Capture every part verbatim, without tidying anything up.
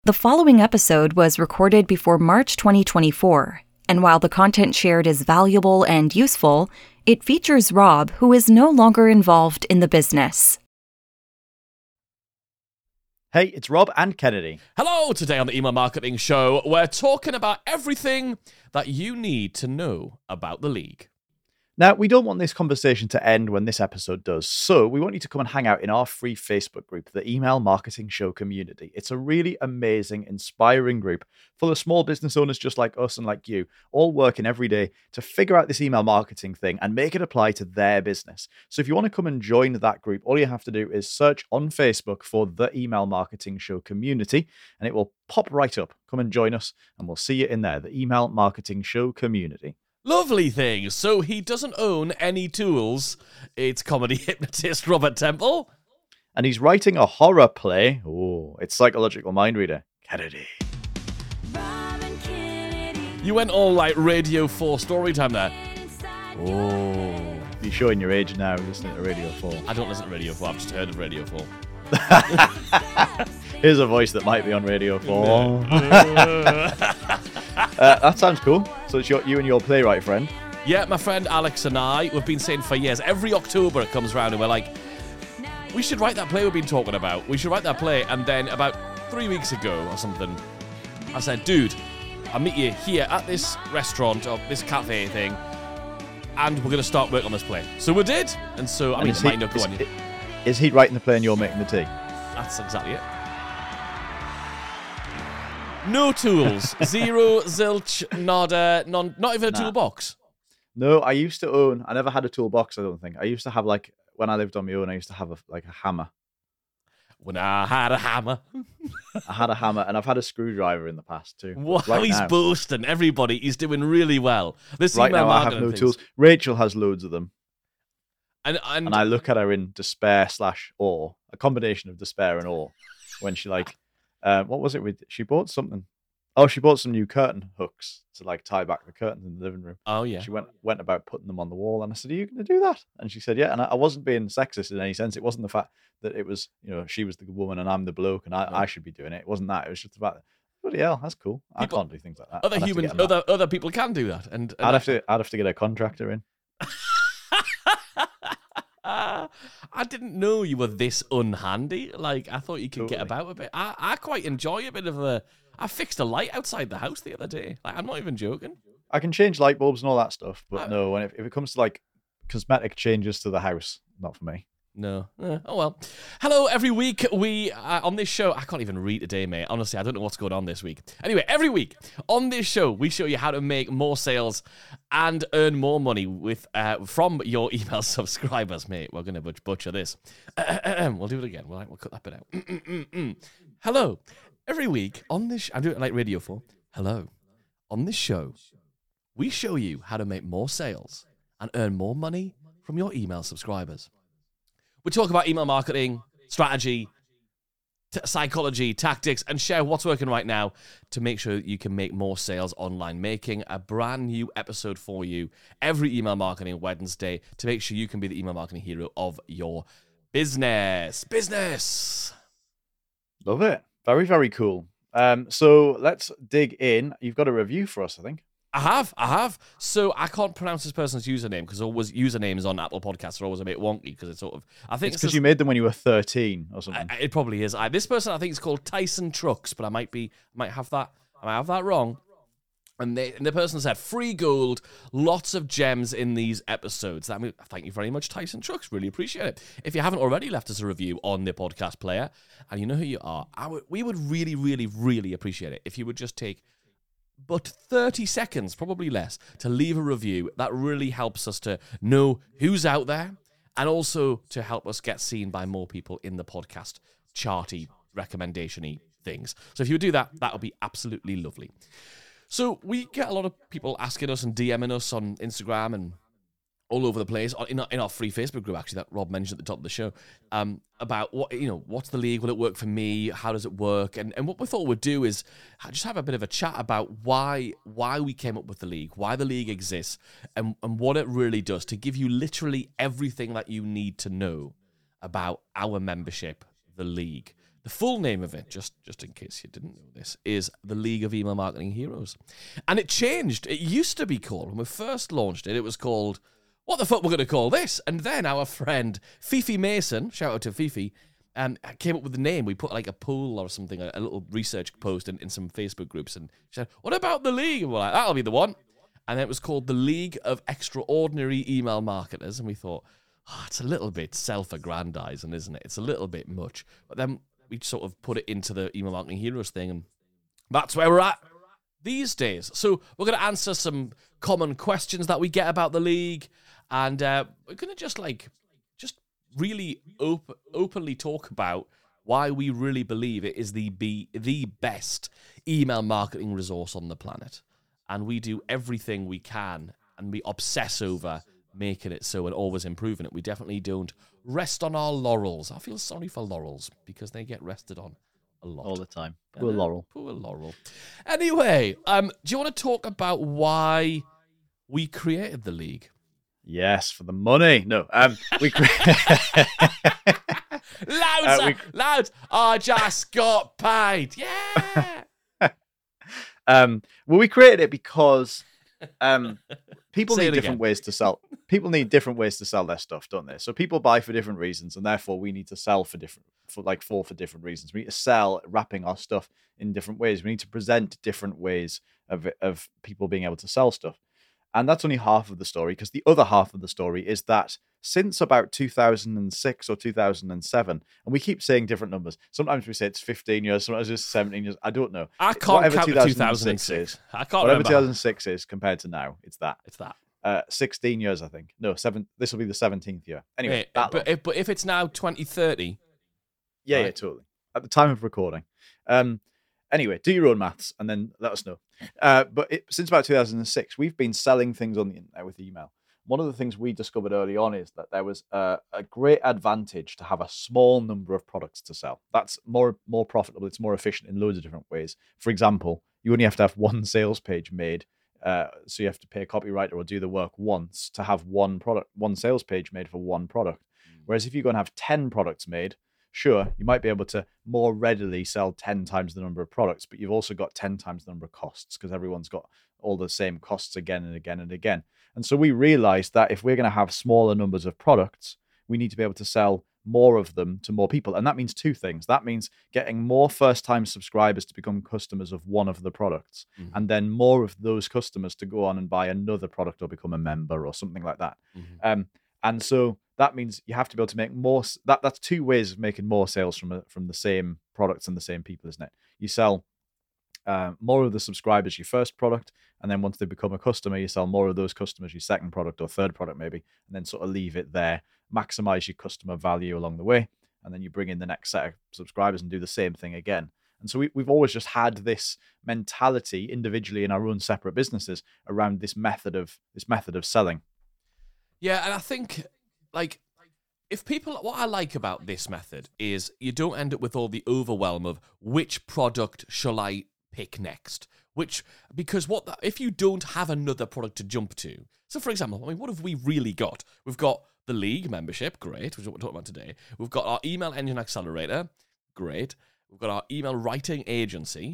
The following episode was recorded before March twenty twenty-four, and while the content shared is valuable and useful, it features Rob, who is no longer involved in the business. Hey, it's Rob and Kennedy. Hello, today on the Email Marketing Show, we're talking about everything that you need to know about the league. Now, we don't want this conversation to end when this episode does, so we want you to come and hang out in our free Facebook group, the Email Marketing Show Community. It's a really amazing, inspiring group full of small business owners just like us and like you, all working every day to figure out this email marketing thing and make it apply to their business. So if you want to come and join that group, all you have to do is search on Facebook for the Email Marketing Show Community, and it will pop right up. Come and join us, and we'll see you in there, the Email Marketing Show Community. Lovely thing. So he doesn't own any tools. It's comedy hypnotist Robert Temple. And he's writing a horror play. Oh, it's Psychological Mind Reader. Kennedy. You went all like Radio four story time there. Oh. You're showing your age now listening to Radio four. I don't listen to Radio four. I've just heard of Radio four. Here's a voice that might be on Radio four. uh, that sounds cool. So it's your, you and your playwright friend. Yeah, my friend Alex and I, we've been saying for years, every October it comes around and we're like, we should write that play we've been talking about. We should write that play. And then about three weeks ago or something, I said, dude, I'll meet you here at this restaurant or this cafe thing, and we're going to start work on this play. So we did. And so, I and mean, it might not go is, on. Is he writing the play and you're making the tea? That's exactly it. No tools. Zero, zilch, nada, non, not even a nah. toolbox. No, I used to own, I never had a toolbox, I don't think. I used to have, like, when I lived on my own, I used to have, a, like, a hammer. When I had a hammer. I had a hammer, and I've had a screwdriver in the past, too. Wow, right he's now, boasting. Everybody, he's doing really well. This right email now, I have no things. tools. Rachel has loads of them. And, and, and I look at her in despair slash awe, a combination of despair and awe, when she, like, uh, what was it with, she bought something. Oh, she bought some new curtain hooks to like tie back the curtains in the living room. Oh yeah. She went went about putting them on the wall, and I said, "Are you going to do that?" And she said, "Yeah." And I, I wasn't being sexist in any sense. It wasn't the fact that it was, you know, she was the woman and I'm the bloke, and I, no. I should be doing it. It wasn't that. It was just about, bloody hell, that's cool. People, I can't do things like that. Other humans, other other people can do that, and, and I'd have to I'd have to get a contractor in. I didn't know you were this unhandy. Like, I thought you could Totally. get about a bit. I, I quite enjoy a bit of a... I fixed a light outside the house the other day. Like, I'm not even joking. I can change light bulbs and all that stuff, but I, no, when it, if it comes to like cosmetic changes to the house, not for me. No. Uh, oh, well. Hello, every week we, uh, on this show, I can't even read today, mate. Honestly, I don't know what's going on this week. Anyway, every week on this show, we show you how to make more sales and earn more money with uh, from your email subscribers, mate. We're going to butcher this. We'll do it again. We'll, we'll cut that bit out. Hello. Every week on this, sh- I'm doing it like Radio four. Hello. On this show, we show you how to make more sales and earn more money from your email subscribers. We talk about email marketing, strategy, t- psychology, tactics, and share what's working right now to make sure you can make more sales online. Making a brand new episode for you every Email Marketing Wednesday to make sure you can be the email marketing hero of your business. Business! Love it. Very, very cool. Um, so let's dig in. You've got a review for us, I think. I have, I have. So I can't pronounce this person's username because always usernames on Apple Podcasts are always a bit wonky because it's sort of. I think it's because you made them when you were thirteen or something. I, it probably is. I, this person I think is called Tyson Trucks, but I might be, might have that, I might have that wrong. And, they, and the person said, free gold, lots of gems in these episodes. That means, thank you very much, Tyson Trucks. Really appreciate it. If you haven't already left us a review on the podcast player, and you know who you are, I would, we would really, really, really appreciate it if you would just take but thirty seconds, probably less, to leave a review. That really helps us to know who's out there and also to help us get seen by more people in the podcast charty, recommendation-y things. So if you would do that, that would be absolutely lovely. So we get a lot of people asking us and DMing us on Instagram and all over the place in our, in our free Facebook group, actually, that Rob mentioned at the top of the show, um, about what, you know, what's the league? Will it work for me? How does it work? And and what we thought we'd do is just have a bit of a chat about why why we came up with the league, why the league exists, and, and what it really does to give you literally everything that you need to know about our membership, the league. The full name of it, just, just in case you didn't know this, is the League of Email Marketing Heroes. And it changed. It used to be called, when we first launched it, it was called, what the fuck we're going to call this? And then our friend Fifi Mason, shout out to Fifi, um, came up with the name. We put like a poll or something, a, a little research post in, in some Facebook groups. And she said, what about the League? And we're like, that'll be the one. And then it was called the League of Extraordinary Email Marketers. And we thought, oh, it's a little bit self-aggrandizing, isn't it? It's a little bit much. But then we sort of put it into the Email Marketing Heroes thing, and that's where we're at these days. So we're going to answer some common questions that we get about the League, and uh, we're going to just like, just really op- openly talk about why we really believe it is the be the best email marketing resource on the planet. And we do everything we can, and we obsess over making it so and always improving it. We definitely don't rest on our laurels. I feel sorry for laurels because they get rested on a lot. All the time. Poor uh, Laurel. Poor Laurel. Anyway, um, do you want to talk about why we created the League? Yes, for the money. No, um, we created... Loud, uh, we... loud. I just got paid. Yeah. um, well, we created it because... Um, people Say need different again. ways to sell. People need different ways to sell their stuff, don't they? So people buy for different reasons, and therefore we need to sell for different, for like four for different reasons. We need to sell wrapping our stuff in different ways. We need to present different ways of of people being able to sell stuff, and that's only half of the story. Because the other half of the story is that since about two thousand six or two thousand seven, and we keep saying different numbers. Sometimes we say it's fifteen years, sometimes it's seventeen years. I don't know. I can't whatever count two thousand six is. I can't whatever remember. two thousand six is compared to now, it's that. It's that. Uh, sixteen years, I think. No, seven. This will be the seventeenth year. Anyway, Wait, that but, if, but if it's now twenty thirty, yeah, right? yeah, totally. At the time of recording. Um. Anyway, do your own maths and then let us know. Uh, but it, since about two thousand six, we've been selling things on the internet with email. One of the things we discovered early on is that there was a, a great advantage to have a small number of products to sell. That's more more profitable. It's more efficient in loads of different ways. For example, you only have to have one sales page made. Uh, so you have to pay a copywriter or do the work once to have one product, one sales page made for one product. Mm. Whereas if you're going to have ten products made, sure, you might be able to more readily sell ten times the number of products, but you've also got ten times the number of costs because everyone's got all the same costs again and again and again. And so we realized that if we're going to have smaller numbers of products, we need to be able to sell more of them to more people. And that means two things. That means getting more first-time subscribers to become customers of one of the products, mm-hmm. and then more of those customers to go on and buy another product or become a member or something like that. Mm-hmm. Um, and so that means you have to be able to make more. That that's two ways of making more sales from a, from the same products and the same people, isn't it? You sell uh, more of the subscribers your first product, and then once they become a customer, you sell more of those customers your second product or third product maybe, and then sort of leave it there, maximize your customer value along the way, and then you bring in the next set of subscribers and do the same thing again. And so we, we've always just had this mentality individually in our own separate businesses around this method of this method of selling. Yeah, and I think like if people, what I like about this method is you don't end up with all the overwhelm of which product shall I pick next, which because what the, if you don't have another product to jump to. So for example, I mean, what have we really got? We've got the League membership, great, which is what we're talking about today. We've got our email engine accelerator, great. We've got our email writing agency.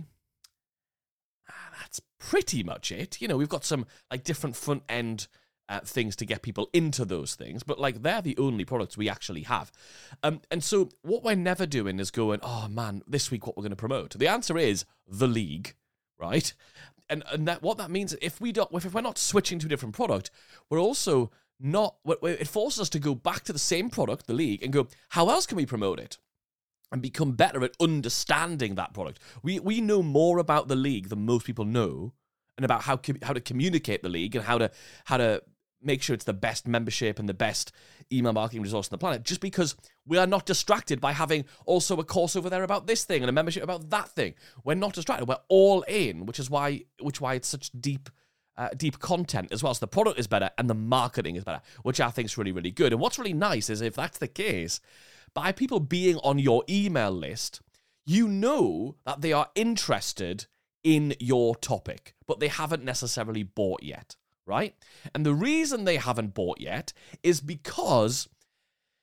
That's pretty much it. You know, we've got some like different front end uh, things to get people into those things, but like they're the only products we actually have. Um, and so what we're never doing is going, oh man, this week what we're going to promote. The answer is the League, right? And and that what that means, if we don't, if we're not switching to a different product, we're also not. It forces us to go back to the same product, the League, and go, how else can we promote it? And become better at understanding that product. We we know more about the League than most people know, and about how how to communicate the League and how to how to make sure it's the best membership and the best email marketing resource on the planet. Just because we are not distracted by having also a course over there about this thing and a membership about that thing. We're not distracted. We're all in, which is why which why it's such deep. Uh, deep content as well. So the product is better and the marketing is better, which I think is really, really good. And what's really nice is if that's the case, by people being on your email list, you know that they are interested in your topic, but they haven't necessarily bought yet, right? And the reason they haven't bought yet is because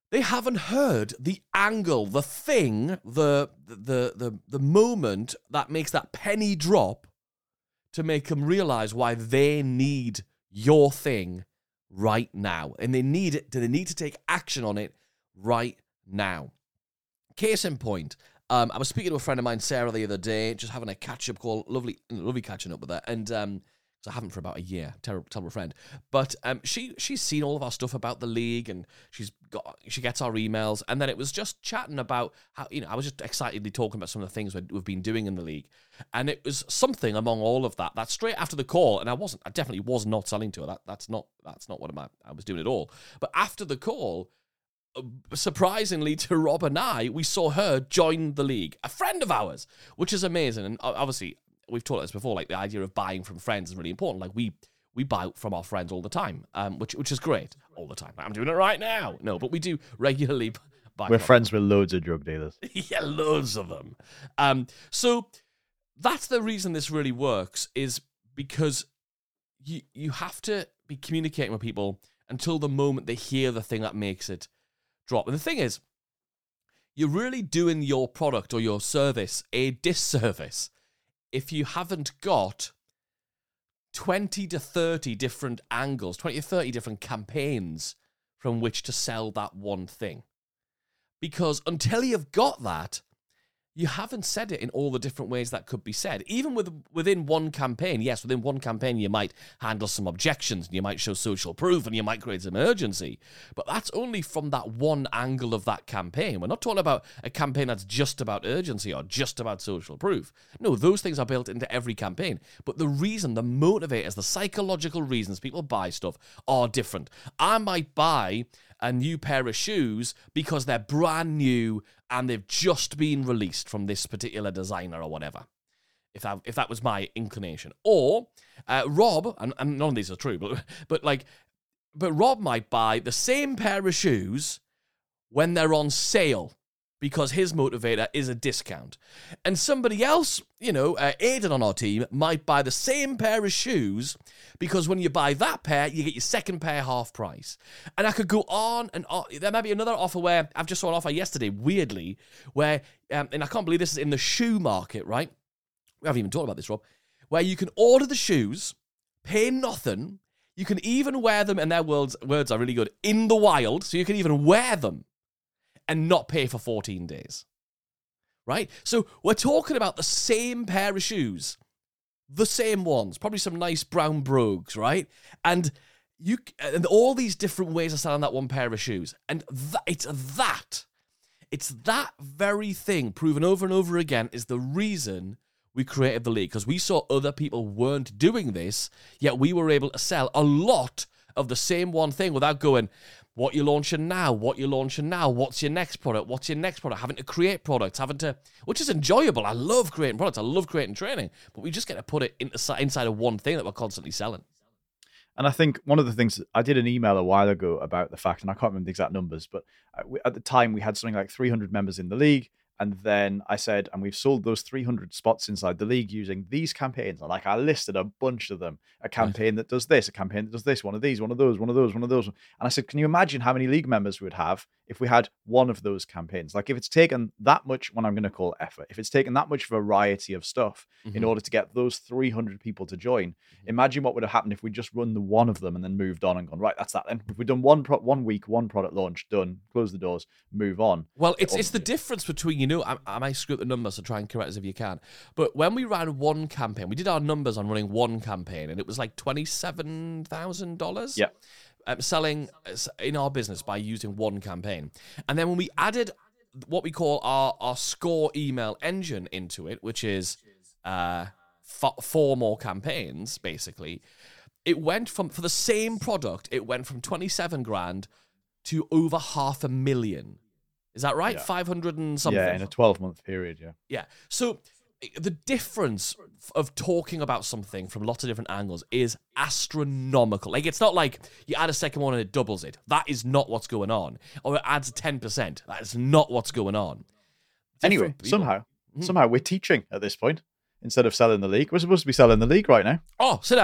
They haven't heard the angle, the thing, the the the the moment that makes that penny drop to make them realize why they need your thing right now. And they need it, they need to take action on it right now. Case in point, um, I was speaking to a friend of mine, Sarah, the other day, just having a catch-up call. Lovely, lovely catching up with her. And um, I haven't for about a year. Terrible, terrible friend. But um, she she's seen all of our stuff about the league, and she's got she gets our emails. And then it was just chatting about how, you know, I was just excitedly talking about some of the things we've been doing in the league, and it was something among all of that that straight after the call, and I wasn't, I definitely was not selling to her. That that's not that's not what I, I was doing at all. But after the call, surprisingly to Rob and I, we saw her join the league, a friend of ours, which is amazing. And obviously, we've talked about this before, like the idea of buying from friends is really important. Like we we buy from our friends all the time, um, which which is great all the time. I'm doing it right now. No, but we do regularly buy. We're from friends with loads of drug dealers. Yeah, loads of them. Um, so that's the reason this really works, is because you you have to be communicating with people until the moment they hear the thing that makes it drop. And the thing is, you're really doing your product or your service a disservice if you haven't got twenty to thirty different angles, twenty to thirty different campaigns from which to sell that one thing. Because until you've got that, you haven't said it in all the different ways that could be said. Even with within one campaign, yes, within one campaign you might handle some objections, and you might show social proof, and you might create some urgency. But that's only from that one angle of that campaign. We're not talking about a campaign that's just about urgency or just about social proof. No, those things are built into every campaign. But the reason, the motivators, the psychological reasons people buy stuff are different. I might buy a new pair of shoes because they're brand new and they've just been released from this particular designer or whatever, if that, if that was my inclination. Or uh, Rob, and, and none of these are true, but but like, but Rob might buy the same pair of shoes when they're on sale because his motivator is a discount. And somebody else, you know, uh, Aidan on our team, might buy the same pair of shoes because when you buy that pair, you get your second pair half price. And I could go on and on. There might be another offer where, I've just saw an offer yesterday, weirdly, where, um, and I can't believe this is in the shoe market, right? We haven't even talked about this, Rob, where you can order the shoes, pay nothing, you can even wear them, and their words, words are really good, in the wild, so you can even wear them and not pay for fourteen days, right? So we're talking about the same pair of shoes, the same ones, probably some nice brown brogues, right? And you and all these different ways of selling that one pair of shoes. And th- it's that, it's that very thing proven over and over again is the reason we created the league, because we saw other people weren't doing this, yet we were able to sell a lot of the same one thing without going, what you're launching now, what you're launching now, what's your next product, what's your next product, having to create products, having to, which is enjoyable. I love creating products. I love creating training, but we just get to put it into, inside of one thing that we're constantly selling. And I think one of the things, I did an email a while ago about the fact, and I can't remember the exact numbers, but at the time we had something like three hundred members in the league. And then I said, and we've sold those three hundred spots inside the league using these campaigns. And like I listed a bunch of them, a campaign right. that does this, a campaign that does this, one of these, one of those, one of those, one of those. And I said, can you imagine how many league members we would have if we had one of those campaigns? Like if it's taken that much, what I'm going to call effort, if it's taken that much variety of stuff mm-hmm. in order to get those three hundred people to join, mm-hmm. imagine what would have happened if we just run the one of them and then moved on and gone, right, that's that then. If we've done one pro- one week, one product launch, done, close the doors, move on. Well, it's it's the difference between, you know, I, I might screw up the numbers, so try and correct us if you can. But when we ran one campaign, we did our numbers on running one campaign, and it was like twenty-seven thousand dollars. Yeah. Um, selling in our business by using one campaign. And then when we added what we call our, our score email engine into it, which is uh, f- four more campaigns, basically, it went from, for the same product, it went from twenty-seven grand to over half a million. Is that right? Yeah. five hundred and something? Yeah, in a twelve-month period, yeah. Yeah. So the difference of talking about something from lots of different angles is astronomical. Like, it's not like you add a second one and it doubles it. That is not what's going on. Or it adds ten percent. That is not what's going on. Different anyway, people. somehow, mm-hmm. somehow we're teaching at this point instead of selling the league. We're supposed to be selling the league right now. Oh, sit down.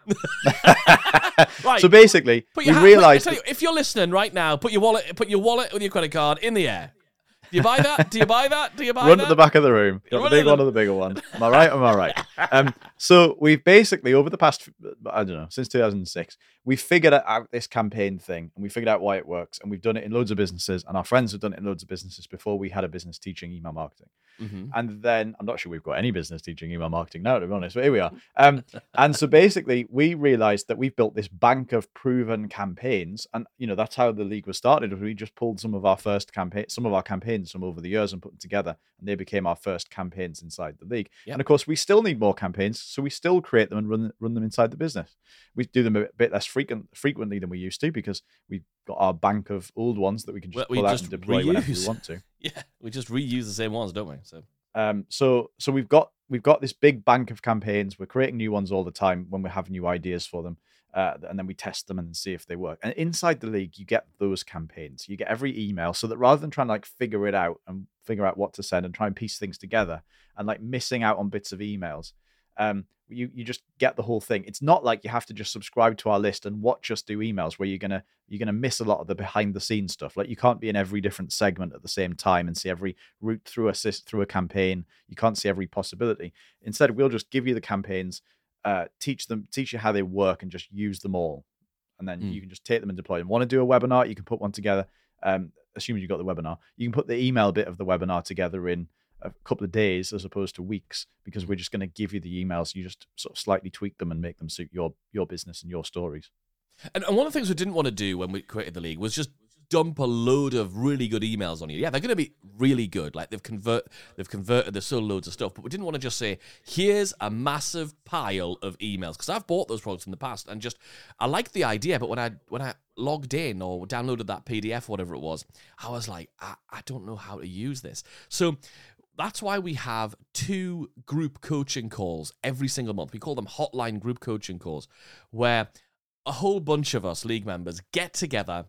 Right. So basically, Put we your hand- realised... put- I tell you, if you're listening right now, put your wallet, put your wallet with your credit card in the air. Do you buy that? Do you buy that? Do you buy Run that? to the back of the room. Got the Run big to the- one or the bigger one. Am I right? Am I right? Um, so we've basically, over the past, I don't know, since two thousand six, we figured out this campaign thing and we figured out why it works. And we've done it in loads of businesses and our friends have done it in loads of businesses before we had a business teaching email marketing. Mm-hmm. And then I'm not sure we've got any business teaching email marketing now, to be honest, but here we are. Um, and so basically, we realized that we've built this bank of proven campaigns. And, you know, that's how the league was started. We just pulled some of our first campaign, some of our campaigns from over the years and put them together. And they became our first campaigns inside the league. Yep. And of course, we still need more campaigns. So we still create them and run, run them inside the business. We do them a bit less frequent, frequently than we used to because we've got our bank of old ones that we can just Well, we pull out just and deploy whenever we reuse. want to. Yeah, we just reuse the same ones, don't we? So Um, so so we've got we've got this big bank of campaigns. We're creating new ones all the time when we have new ideas for them, uh, and then we test them and see if they work. And inside the league, you get those campaigns. You get every email, so that rather than trying to like figure it out and figure out what to send and try and piece things together and like missing out on bits of emails, um, you you just get the whole thing. It's not like you have to just subscribe to our list and watch us do emails where you're gonna you're gonna miss a lot of the behind the scenes stuff. Like you can't be in every different segment at the same time and see every route through a sys- through a campaign. You can't see every possibility. Instead, we'll just give you the campaigns, uh, teach them, teach you how they work, and just use them all. And then Mm. you can just take them and deploy them. Want to do a webinar? You can put one together. Um, assuming you got the webinar, you can put the email bit of the webinar together in a couple of days as opposed to weeks, because we're just going to give you the emails. You just sort of slightly tweak them and make them suit your your business and your stories. And, and one of the things we didn't want to do when we created the league was just dump a load of really good emails on you. Yeah, they're going to be really good. Like they've convert, they've converted. There's still loads of stuff, but we didn't want to just say, "Here's a massive pile of emails," because I've bought those products in the past and just I liked the idea, but when I when I logged in or downloaded that P D F, whatever it was, I was like, I, I don't know how to use this. So that's why we have two group coaching calls every single month. We call them hotline group coaching calls, where a whole bunch of us league members get together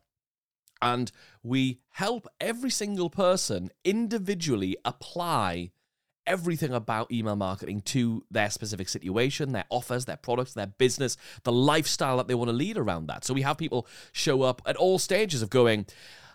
and we help every single person individually apply everything about email marketing to their specific situation, their offers, their products, their business, the lifestyle that they want to lead around that. So we have people show up at all stages of going,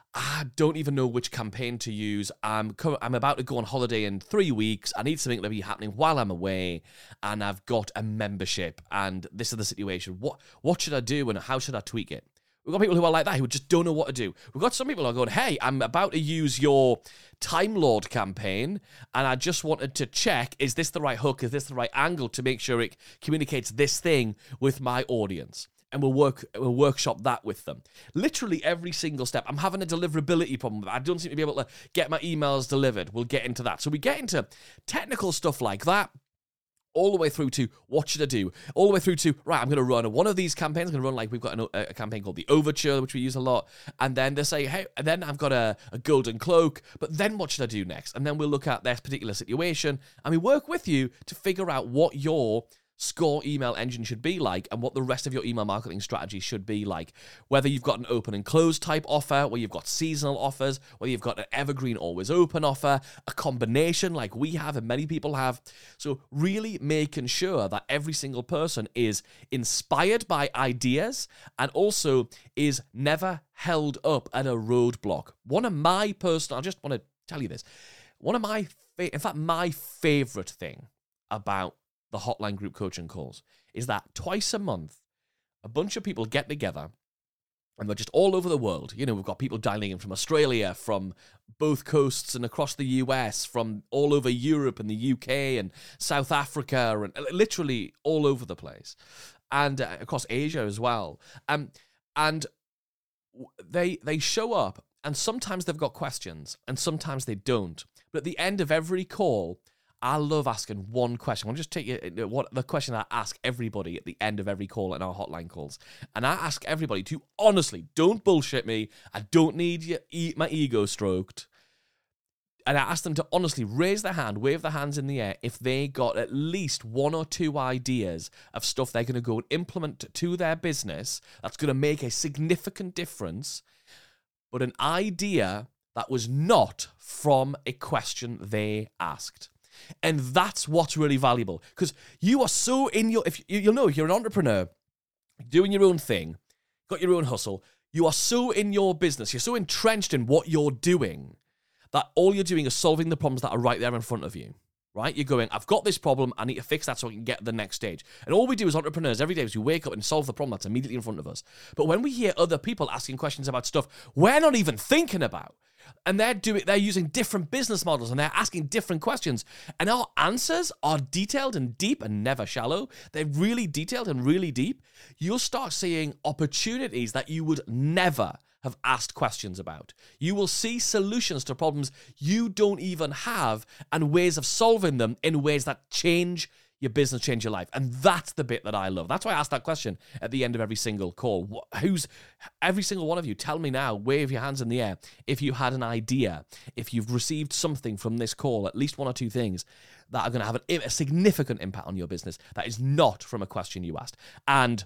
I don't even know which campaign to use. I'm co- I'm about to go on holiday in three weeks. I need something to be happening while I'm away, and I've got a membership, and this is the situation. What what should I do, and how should I tweak it? We've got people who are like that, who just don't know what to do. We've got some people who are going, hey, I'm about to use your Time Lord campaign, and I just wanted to check, is this the right hook? Is this the right angle to make sure it communicates this thing with my audience? And we'll work, we'll workshop that with them. Literally every single step. I'm having a deliverability problem. I don't seem to be able to get my emails delivered. We'll get into that. So we get into technical stuff like that, all the way through to what should I do? All the way through to, right, I'm going to run one of these campaigns. I'm going to run, like, we've got an, a, a campaign called the Overture, which we use a lot. And then they say, hey, and then I've got a, a golden cloak, but then what should I do next? And then we'll look at their particular situation, and we work with you to figure out what your score email engine should be like and what the rest of your email marketing strategy should be like. Whether you've got an open and close type offer, where you've got seasonal offers, whether you've got an evergreen always open offer, a combination like we have and many people have. So really making sure that every single person is inspired by ideas and also is never held up at a roadblock. One of my personal, I just want to tell you this, one of my, fa- in fact, my favorite thing about the hotline group coaching calls is that twice a month, a bunch of people get together and they're just all over the world. You know, we've got people dialing in from Australia, from both coasts and across the U S, from all over Europe and the U K and South Africa, and literally all over the place, and uh, across Asia as well. Um, and they they show up, and sometimes they've got questions, and sometimes they don't. But at the end of every call, I love asking one question. I'll just take you what the question I ask everybody at the end of every call in our hotline calls. And I ask everybody to honestly, don't bullshit me. I don't need you, e- my ego stroked. And I ask them to honestly raise their hand, wave their hands in the air if they got at least one or two ideas of stuff they're going to go and implement to their business that's going to make a significant difference, but an idea that was not from a question they asked. And that's what's really valuable, because you are so in your, if you, you'll know, if you're an entrepreneur, doing your own thing, got your own hustle. You are so in your business, you're so entrenched in what you're doing that all you're doing is solving the problems that are right there in front of you, right? You're going, I've got this problem, I need to fix that so I can get to the next stage. And all we do as entrepreneurs every day is we wake up and solve the problem that's immediately in front of us. But when we hear other people asking questions about stuff we're not even thinking about, and they're doing, they're using different business models and they're asking different questions, and our answers are detailed and deep and never shallow. They're really detailed and really deep. You'll start seeing opportunities that you would never have asked questions about. You will see solutions to problems you don't even have and ways of solving them in ways that change your business, change your life. And that's the bit that I love. That's why I ask that question at the end of every single call. Who's, every single one of you, tell me now, wave your hands in the air, if you had an idea, if you've received something from this call, at least one or two things that are going to have a, a significant impact on your business that is not from a question you asked. And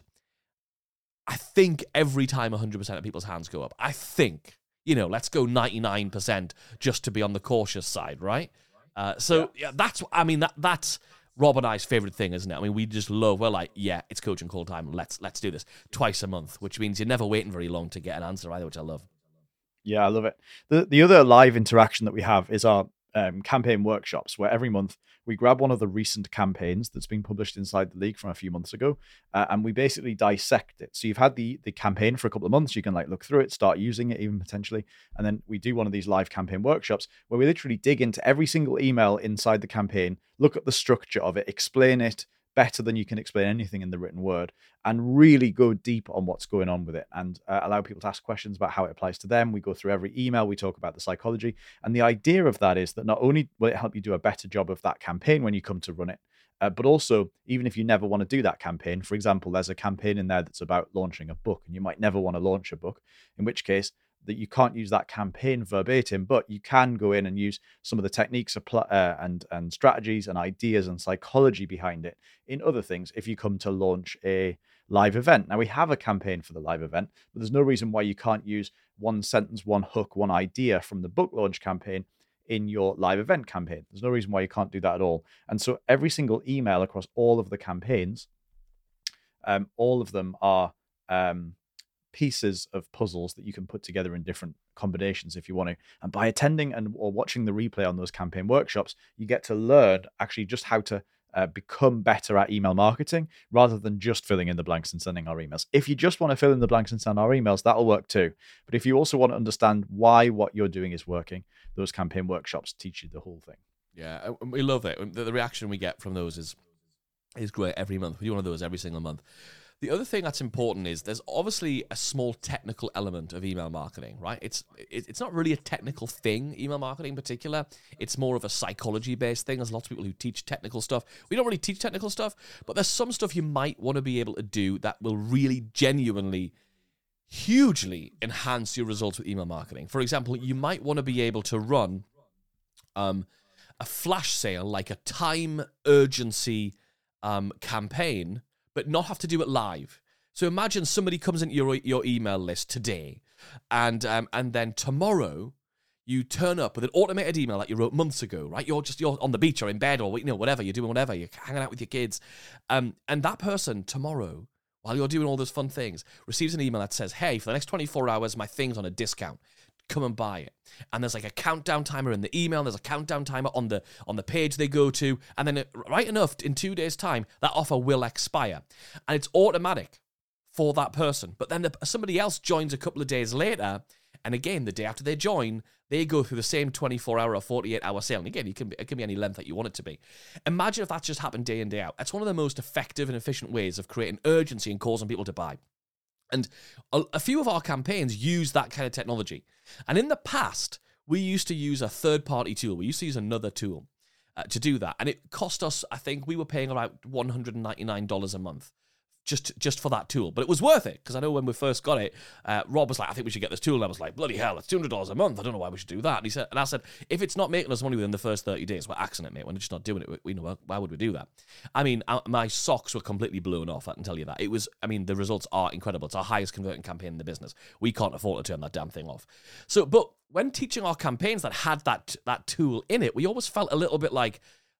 I think every time one hundred percent of people's hands go up, I think, you know, let's go ninety-nine percent just to be on the cautious side, right? Uh, so yeah. yeah, that's, I mean, that that's Rob and I's favorite thing, isn't it? I mean, we just love, we're like, yeah, it's coaching call time. Let's let's do this twice a month, which means you're never waiting very long to get an answer either, which I love. Yeah, I love it. The the other live interaction that we have is our um, campaign workshops, where every month we grab one of the recent campaigns that's been published inside the league from a few months ago, uh, and we basically dissect it. So you've had the the campaign for a couple of months, you can like look through it, start using it even potentially, and then we do one of these live campaign workshops where we literally dig into every single email inside the campaign, look at the structure of it, explain it better than you can explain anything in the written word, and really go deep on what's going on with it, and uh, allow people to ask questions about how it applies to them. We go through every email, we talk about the psychology, and the idea of that is that not only will it help you do a better job of that campaign when you come to run it, uh, but also even if you never want to do that campaign, for example, there's a campaign in there that's about launching a book, and you might never want to launch a book, in which case that you can't use that campaign verbatim, but you can go in and use some of the techniques uh, and and strategies and ideas and psychology behind it in other things if you come to launch a live event. Now, we have a campaign for the live event, but there's no reason why you can't use one sentence, one hook, one idea from the book launch campaign in your live event campaign. There's no reason why you can't do that at all. And so every single email across all of the campaigns, um, all of them are um, pieces of puzzles that you can put together in different combinations if you want to. And by attending and or watching the replay on those campaign workshops, you get to learn actually just how to uh, become better at email marketing rather than just filling in the blanks and sending our emails. If you just want to fill in the blanks and send our emails, that'll work too. But if you also want to understand why what you're doing is working, those campaign workshops teach you the whole thing. Yeah, we love it. The reaction we get from those is is great every month. We do one of those every single month. The other thing that's important is there's obviously a small technical element of email marketing, right? It's it's not really a technical thing, email marketing in particular. It's more of a psychology-based thing. There's lots of people who teach technical stuff. We don't really teach technical stuff, but there's some stuff you might want to be able to do that will really genuinely, hugely enhance your results with email marketing. For example, you might want to be able to run um, a flash sale, like a time urgency um, campaign, but not have to do it live. So imagine somebody comes into your your email list today, and um, and then tomorrow you turn up with an automated email like you wrote months ago, right? You're just you're on the beach or in bed or you know whatever you're doing, whatever you're hanging out with your kids, um, and that person tomorrow, while you're doing all those fun things, receives an email that says, "Hey, for the next twenty-four hours, my thing's on a discount. Come and buy it." And there's like a countdown timer in the email. There's a countdown timer on the on the page they go to, and then it, right enough in two days' time, that offer will expire, and it's automatic for that person. But then the, somebody else joins a couple of days later, and again the day after they join, they go through the same twenty-four hour or forty-eight hour sale. And again, you can be, it can be any length that you want it to be. Imagine if that just happened day in day out. That's one of the most effective and efficient ways of creating urgency and causing people to buy. And a, a few of our campaigns use that kind of technology. And in the past, we used to use a third-party tool. We used to use another tool uh, to do that. And it cost us, I think, we were paying about one hundred ninety-nine dollars a month just just for that tool. But it was worth it, because I know when we first got it, uh, Rob was like, I think we should get this tool. And I was like, bloody hell, it's two hundred dollars a month. I don't know why we should do that. And he said, and I said, if it's not making us money within the first thirty days, we're axing it, mate. We're just not doing it. We, you know, why would we do that? I mean, I, my socks were completely blown off, I can tell you that. It was, I mean, the results are incredible. It's our highest converting campaign in the business. We can't afford to turn that damn thing off. So, but when teaching our campaigns that had that that tool in it, we always felt a little bit like,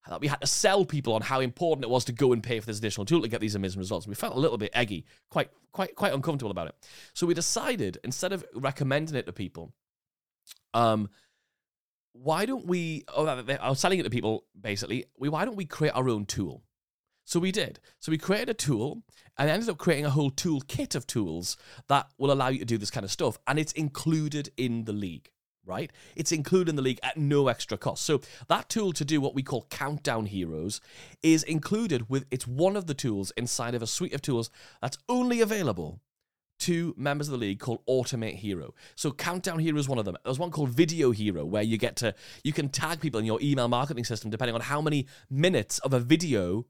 that we had to sell people on how important it was to go and pay for this additional tool to get these amazing results. We felt a little bit eggy, quite, quite, quite uncomfortable about it. So we decided, instead of recommending it to people, um, why don't we, oh, I was selling it to people, basically, we, why don't we create our own tool? So we did. So we created a tool and ended up creating a whole toolkit of tools that will allow you to do this kind of stuff. And it's included in the league, right? It's included in the league at no extra cost. So that tool to do what we call Countdown Heroes is included with, it's one of the tools inside of a suite of tools that's only available to members of the league called Automate Hero. So Countdown Hero is one of them. There's one called Video Hero where you get to, you can tag people in your email marketing system depending on how many minutes of a video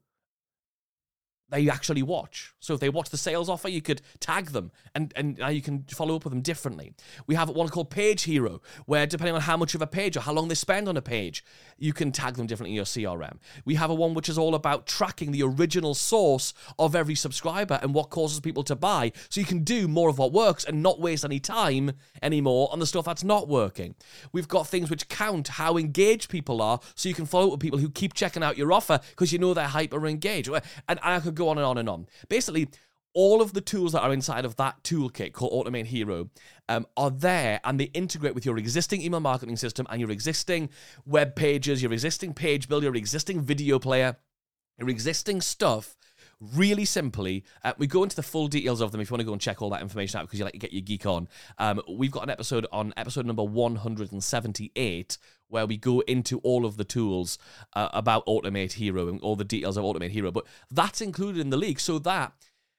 they actually watch. So if they watch the sales offer, you could tag them and, and now you can follow up with them differently. We have one called Page Hero, where depending on how much of a page or how long they spend on a page, you can tag them differently in your C R M. We have a one which is all about tracking the original source of every subscriber and what causes people to buy, so you can do more of what works and not waste any time anymore on the stuff that's not working. We've got things which count how engaged people are, so you can follow up with people who keep checking out your offer because you know they're hyper engaged. And I could go on and on and on. Basically, all of the tools that are inside of that toolkit called Automate Hero um, are there, and they integrate with your existing email marketing system and your existing web pages, your existing page builder, your existing video player, your existing stuff. Really simply, uh, we go into the full details of them if you want to go and check all that information out because you like to get your geek on. Um, we've got an episode on episode number one hundred seventy-eight where we go into all of the tools uh, about Automate Hero and all the details of Automate Hero. But that's included in the league so that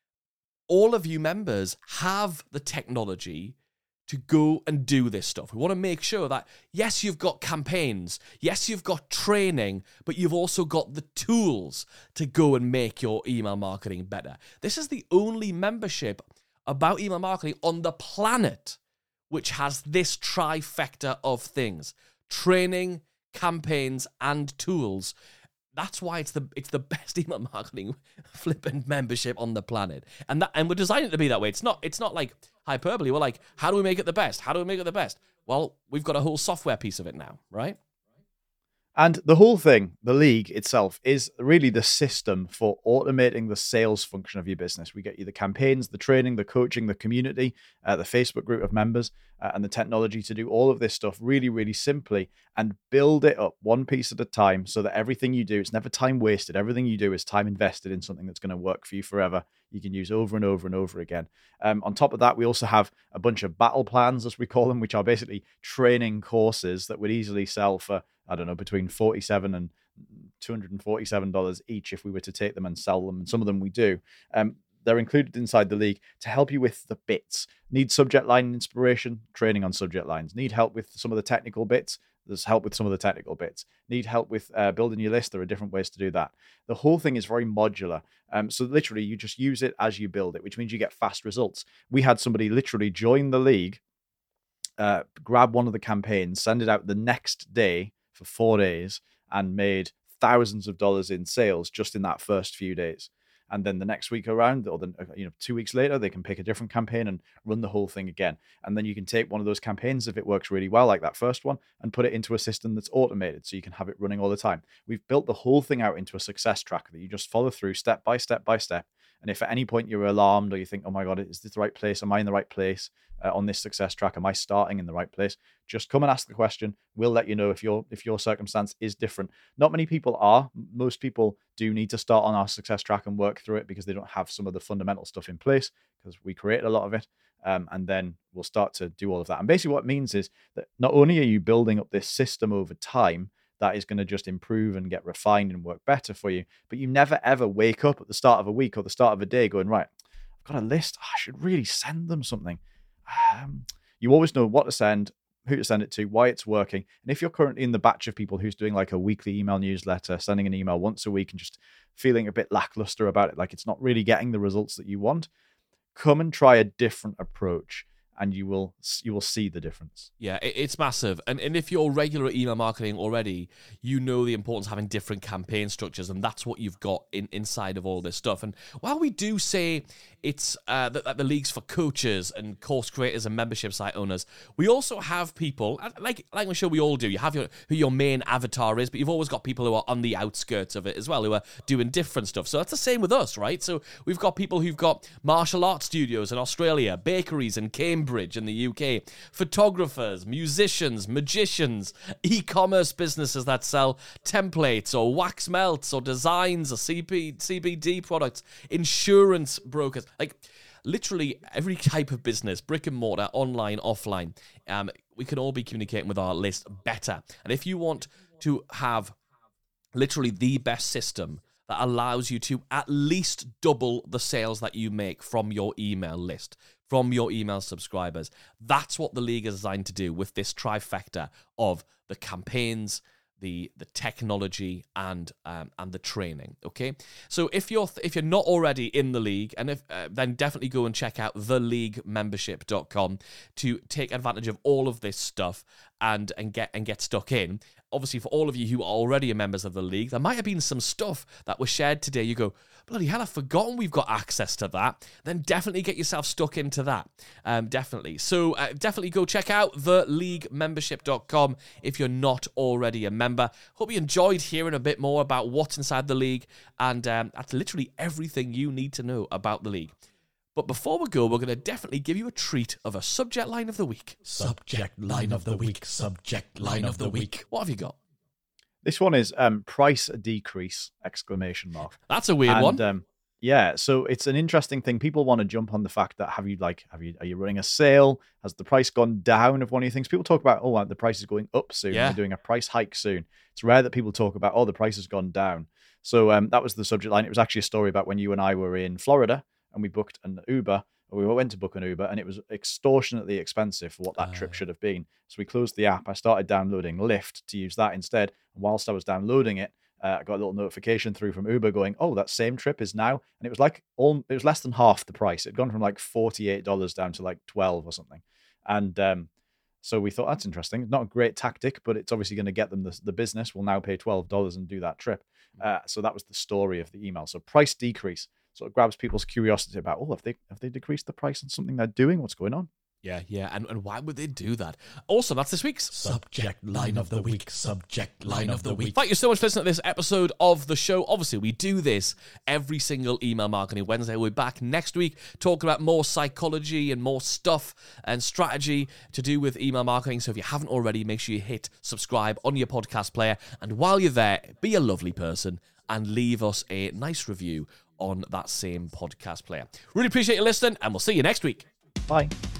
all of you members have the technology to go and do this stuff. We want to make sure that, yes, you've got campaigns, yes, you've got training, but you've also got the tools to go and make your email marketing better. This is the only membership about email marketing on the planet which has this trifecta of things: training, campaigns, and tools. That's why it's the it's the best email marketing flippant membership on the planet, and that and we're designing it to be that way. It's not it's not like hyperbole. We're like, how do we make it the best? How do we make it the best? Well, we've got a whole software piece of it now, right? And the whole thing, the league itself, is really the system for automating the sales function of your business. We get you the campaigns, the training, the coaching, the community, uh, the Facebook group of members, uh, and the technology to do all of this stuff really, really simply and build it up one piece at a time so that everything you do, it's never time wasted. Everything you do is time invested in something that's going to work for you forever. You can use over and over and over again. Um, on top of that, we also have a bunch of battle plans, as we call them, which are basically training courses that would easily sell for, I don't know, between forty-seven dollars and two hundred forty-seven dollars each if we were to take them and sell them. And some of them we do. Um, they're included inside the league to help you with the bits. Need subject line inspiration? Training on subject lines. Need help with some of the technical bits? There's help with some of the technical bits. Need help with uh, building your list? There are different ways to do that. The whole thing is very modular. Um, so literally, you just use it as you build it, which means you get fast results. We had somebody literally join the league, uh, grab one of the campaigns, send it out the next day for four days, and made thousands of dollars in sales just in that first few days. And then the next week around, or then you know, two weeks later, they can pick a different campaign and run the whole thing again. And then you can take one of those campaigns, if it works really well, like that first one, and put it into a system that's automated, so you can have it running all the time. We've built the whole thing out into a success tracker that you just follow through step by step by step. And if at any point you're alarmed or you think, oh my God, is this the right place? Am I in the right place uh, on this success track? Am I starting in the right place? Just come and ask the question. We'll let you know if your if your circumstance is different. Not many people are. Most people do need to start on our success track and work through it because they don't have some of the fundamental stuff in place, because we create a lot of it. Um, and then we'll start to do all of that. And basically what it means is that not only are you building up this system over time that is going to just improve and get refined and work better for you, but you never ever wake up at the start of a week or the start of a day going, right, I've got a list. I should really send them something. Um, you always know what to send, who to send it to, why it's working. And if you're currently in the batch of people who's doing like a weekly email newsletter, sending an email once a week and just feeling a bit lackluster about it, like it's not really getting the results that you want, come and try a different approach. and you will you will see the difference. Yeah, it, it's massive. And and if you're regular at email marketing already, you know the importance of having different campaign structures, and that's what you've got in inside of all this stuff. And while we do say it's uh, that, that the league's for coaches and course creators and membership site owners, we also have people, like like I'm sure we all do, you have your who your main avatar is, but you've always got people who are on the outskirts of it as well, who are doing different stuff. So that's the same with us, right? So we've got people who've got martial arts studios in Australia, bakeries in Cambridge in the U K, photographers, musicians, magicians, e-commerce businesses that sell templates or wax melts or designs or C P, C B D products, insurance brokers, like literally every type of business, brick and mortar, online, offline. Um, we can all be communicating with our list better. And if you want to have literally the best system that allows you to at least double the sales that you make from your email list, from your email subscribers, that's what the league is designed to do with this trifecta of the campaigns, the the technology, and um, and the training. Okay, so if you're if you're not already in the league, and if uh, then definitely go and check out the league membership dot com to take advantage of all of this stuff and and get and get stuck in. Obviously, for all of you who are already members of the league, there might have been some stuff that was shared today. You go, bloody hell, I've forgotten we've got access to that. Then definitely get yourself stuck into that. Um, definitely. So uh, definitely go check out the league membership dot com if you're not already a member. Hope you enjoyed hearing a bit more about what's inside the league. And um, that's literally everything you need to know about the league. But before we go, we're going to definitely give you a treat of a subject line of the week. Subject line of the week. Subject line of the week. What have you got? This one is um, price decrease, exclamation mark. That's a weird and, one. Um, yeah, so it's an interesting thing. People want to jump on the fact that have you like have you are you running a sale? Has the price gone down of one of your things? People talk about, oh, the price is going up soon. Yeah. We're doing a price hike soon. It's rare that people talk about, oh, the price has gone down. So um, that was the subject line. It was actually a story about when you and I were in Florida and we booked an Uber. We went to book an Uber and it was extortionately expensive for what that uh, trip should have been. So we closed the app. I started downloading Lyft to use that instead. And whilst I was downloading it, uh, I got a little notification through from Uber going, oh, that same trip is now. And it was like, all, it was less than half the price. It had gone from like forty-eight dollars down to like twelve or something. And um, so we thought, that's interesting. Not a great tactic, but it's obviously going to get them the, the business. Will now pay twelve dollars and do that trip. Uh, so that was the story of the email. So price decrease. So it grabs people's curiosity about, oh, have they have they decreased the price on something they're doing? What's going on? Yeah, yeah. And, and why would they do that? Also, that's this week's Subject Line of the Week. Subject Line of the Week. Thank you so much for listening to this episode of the show. Obviously, we do this every single Email Marketing Wednesday. We'll be back next week talking about more psychology and more stuff and strategy to do with email marketing. So if you haven't already, make sure you hit subscribe on your podcast player. And while you're there, be a lovely person and leave us a nice review on that same podcast player. Really appreciate you listening, and we'll see you next week. Bye.